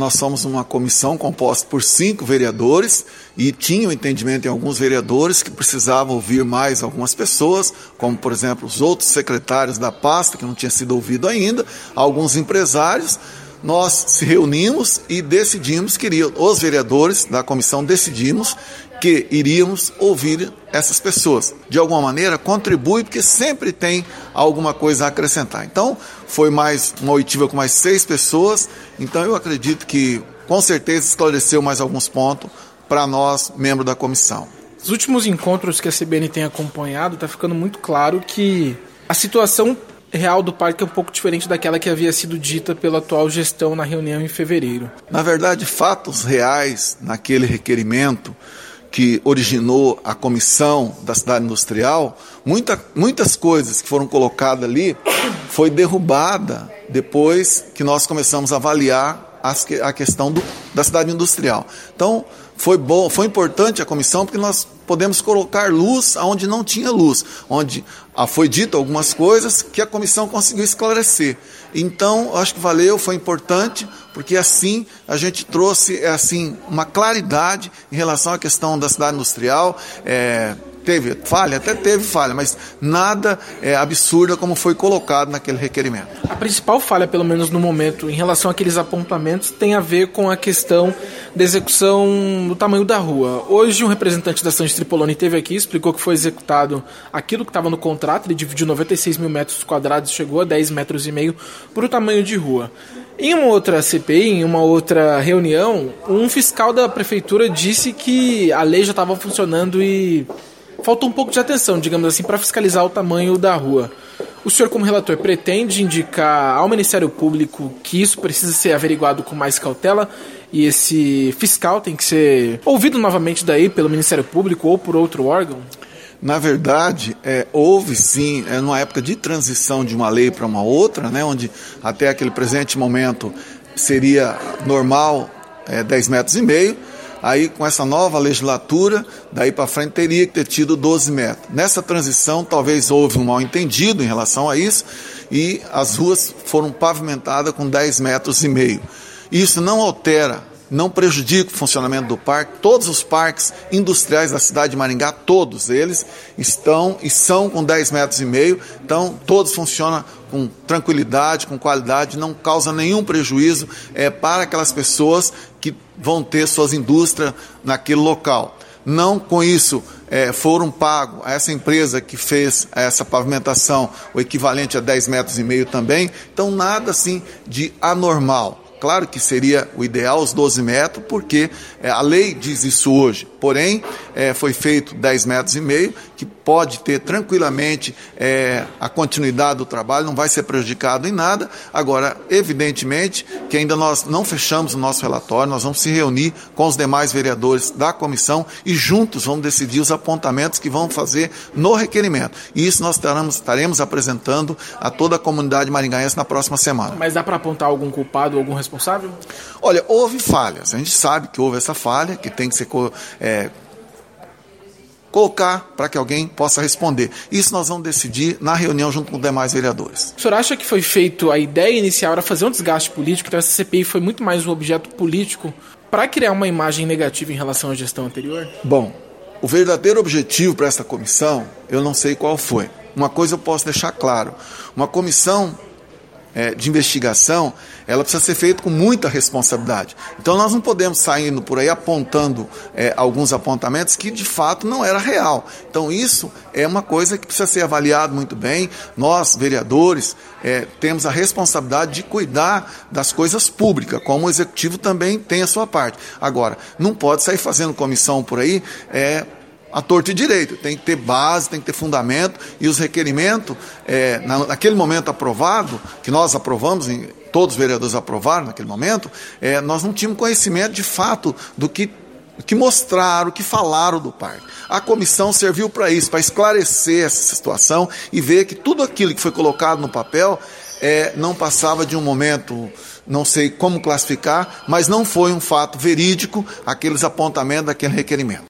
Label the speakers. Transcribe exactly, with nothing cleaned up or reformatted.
Speaker 1: nós somos uma comissão composta por cinco vereadores e tinha o entendimento em alguns vereadores que precisavam ouvir mais algumas pessoas, como, por exemplo, os outros secretários da pasta, que não tinha sido ouvido ainda, alguns empresários. Nós se reunimos e decidimos que iria, os vereadores da comissão decidimos que iríamos ouvir essas pessoas. De alguma maneira, contribui, porque sempre tem alguma coisa a acrescentar. Então, foi mais uma oitiva com mais seis pessoas, então eu acredito que, com certeza, esclareceu mais alguns pontos para nós, membros da comissão.
Speaker 2: Nos últimos encontros que a C B N tem acompanhado, está ficando muito claro que a situação real do parque é um pouco diferente daquela que havia sido dita pela atual gestão na reunião em fevereiro.
Speaker 1: Na verdade, fatos reais naquele requerimento que originou a comissão da cidade industrial, muita, muitas coisas que foram colocadas ali foi derrubada depois que nós começamos a avaliar as, a questão do, da cidade industrial. Então, foi bom, foi importante a comissão porque nós podemos colocar luz onde não tinha luz, onde ah, foi dito algumas coisas que a comissão conseguiu esclarecer. Então, acho que valeu, foi importante, porque assim a gente trouxe assim, uma claridade em relação à questão da cidade industrial. É, teve falha? Até teve falha, mas nada é, absurda como foi colocado naquele requerimento.
Speaker 2: A principal falha, pelo menos no momento, em relação àqueles apontamentos, tem a ver com a questão da execução do tamanho da rua. Hoje, um representante da Santos Tripoloni esteve aqui, explicou que foi executado aquilo que estava no contrato, ele dividiu noventa e seis mil metros quadrados e chegou a dez metros e meio por o tamanho de rua. Em uma outra C P I, em uma outra reunião, um fiscal da prefeitura disse que a lei já estava funcionando e faltou um pouco de atenção, digamos assim, para fiscalizar o tamanho da rua. O senhor, como relator, pretende indicar ao Ministério Público que isso precisa ser averiguado com mais cautela e esse fiscal tem que ser ouvido novamente daí pelo Ministério Público ou por outro órgão?
Speaker 1: Na verdade, é, houve sim, é, numa época de transição de uma lei para uma outra, né, onde até aquele presente momento seria normal é, dez metros e meio, aí com essa nova legislatura, daí para frente teria que ter tido doze metros. Nessa transição talvez houve um mal entendido em relação a isso e as ruas foram pavimentadas com dez metros e meio. Isso não altera, não prejudica o funcionamento do parque. Todos os parques industriais da cidade de Maringá, todos eles estão e são com dez metros e meio, então todos funcionam com tranquilidade, com qualidade, não causa nenhum prejuízo é, para aquelas pessoas que vão ter suas indústrias naquele local. Não com isso é, foram pagos a essa empresa que fez essa pavimentação o equivalente a dez metros e meio também, então nada assim de anormal. Claro que seria o ideal os doze metros, porque é, a lei diz isso hoje. Porém, é, foi feito dez metros e meio, que pode ter tranquilamente é, a continuidade do trabalho, não vai ser prejudicado em nada. Agora, evidentemente, que ainda nós não fechamos o nosso relatório, nós vamos se reunir com os demais vereadores da comissão e juntos vamos decidir os apontamentos que vão fazer no requerimento. E isso nós estaremos, estaremos apresentando a toda a comunidade maringaense na próxima semana.
Speaker 2: Mas dá para apontar algum culpado, algum responsável?
Speaker 1: Olha, houve falhas, a gente sabe que houve essa falha, que tem que ser é, colocar para que alguém possa responder. Isso nós vamos decidir na reunião junto com os demais vereadores.
Speaker 2: O senhor acha que foi feito, a ideia inicial era fazer um desgaste político, então essa C P I foi muito mais um objeto político para criar uma imagem negativa em relação à gestão anterior?
Speaker 1: Bom, o verdadeiro objetivo para essa comissão, eu não sei qual foi. Uma coisa eu posso deixar claro, uma comissão É, de investigação, ela precisa ser feita com muita responsabilidade. Então nós não podemos sair por aí apontando é, alguns apontamentos que de fato não era real. Então isso é uma coisa que precisa ser avaliado muito bem. Nós, vereadores, é, temos a responsabilidade de cuidar das coisas públicas, como o executivo também tem a sua parte. Agora, não pode sair fazendo comissão por aí é, a torto e direito, tem que ter base, tem que ter fundamento, e os requerimentos, é, na, naquele momento aprovado, que nós aprovamos, em, todos os vereadores aprovaram naquele momento, é, nós não tínhamos conhecimento de fato do que, que mostraram, o que falaram do parque. A comissão serviu para isso, para esclarecer essa situação e ver que tudo aquilo que foi colocado no papel é, não passava de um momento, não sei como classificar, mas não foi um fato verídico aqueles apontamentos daquele requerimento.